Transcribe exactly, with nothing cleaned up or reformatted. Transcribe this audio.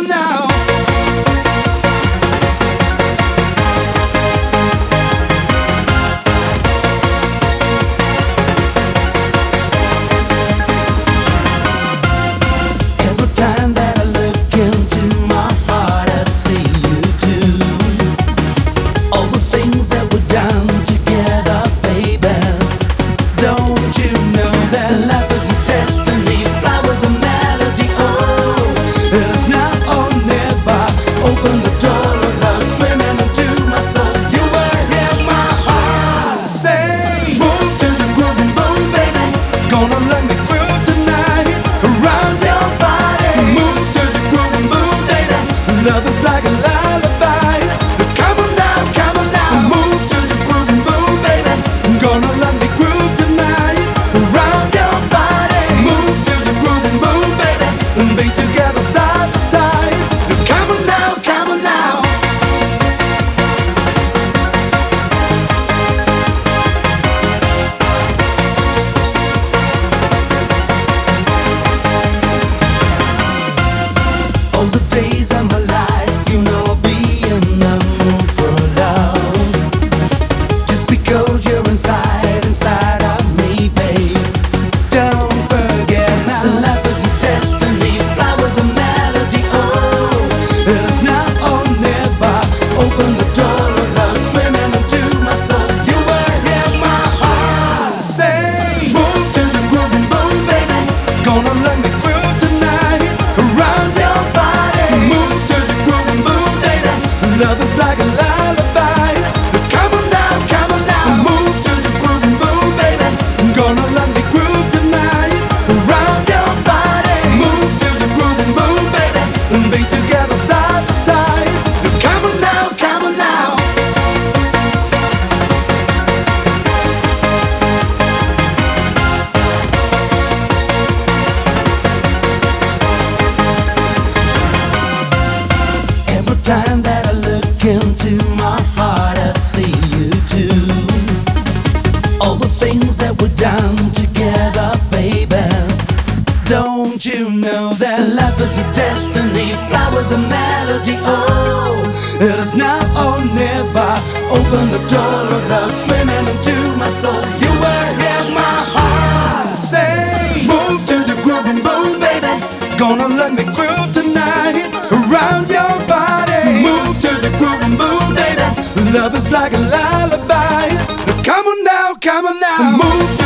on now. Every time that I look into my heart, I see you too. All the things that we've done together, baby. Don't you know that life is a destiny? Flowers a melody, oh, it is now or never. Open the door of love, swimming into my soul. You were in my heart. Say, move to the groove and boom, baby. Gonna let me groove tonight around your body. Move to the groove and boom, baby. Love is like a lullaby. Come on now, come on now. Move to the groove and boom, baby. Gonna let me groove tonight around your body. Move to the groove and boom, baby, and be together side by side. Come on now, come on now. All the days of my life, you know I'll be in the mood for love. Just because you're inside, inside of me, babe. Don't forget now, life is a destiny. Flowers a melody, oh, it is now or never. Open the door of love, swimming into my soul. You were in my heart. Say, move to the groove and boom, baby. Gonna let me groove tonight around your body. Move to the groove and boom, baby. Love is like a lullaby. Come on now, come on now. Move to the groove and boom, baby. Gonna let me groove tonight around your body. Move to the groove and boom, baby, and be together side by side. Come on now, come on now. Every time that I look into my heart, I see you too. All the things that we've done together, baby. Don't you know that life is a destiny? Flowers a melody, oh, it is now or never. Open the door of love, swimming into my soul. You were in my heart. Say, move to the groove and boom, baby. Gonna let me groove tonight around your body. Move to the groove and boom, baby. Love is like a lullaby. Come on now, come on now. Move